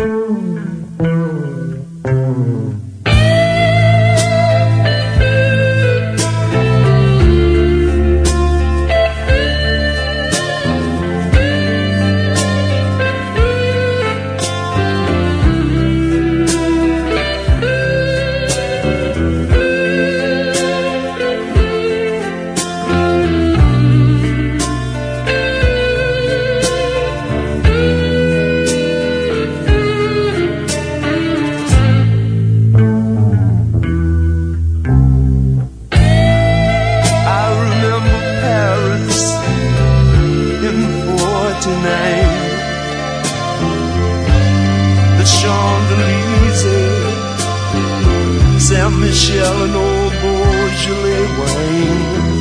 The Champs-Élysées, Saint-Michel and old Beaujolais wine.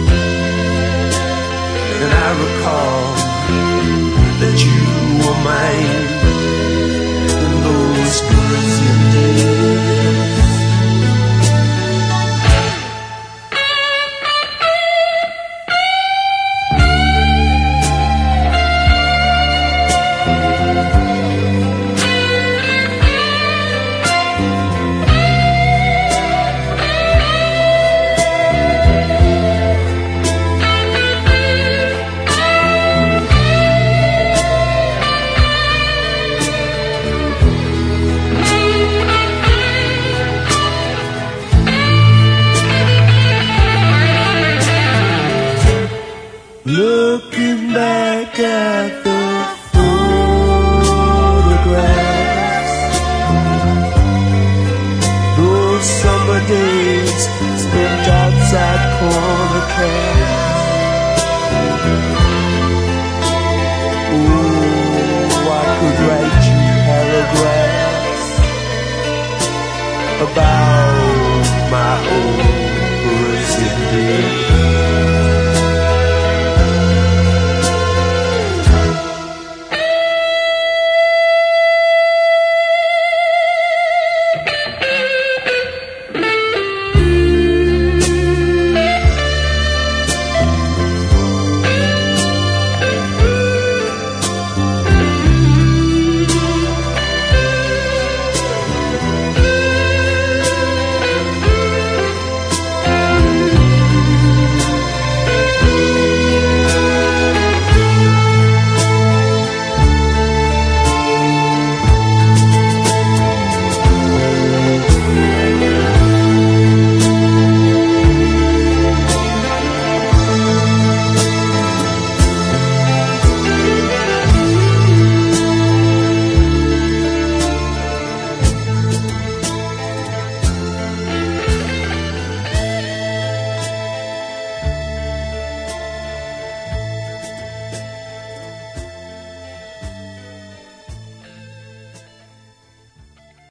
And I recall that you were mine in those Parisian days. Looking back at the photographs, those summer days spent outside corner cafes. Oh, I could write you paragraphs about my old Parisian days.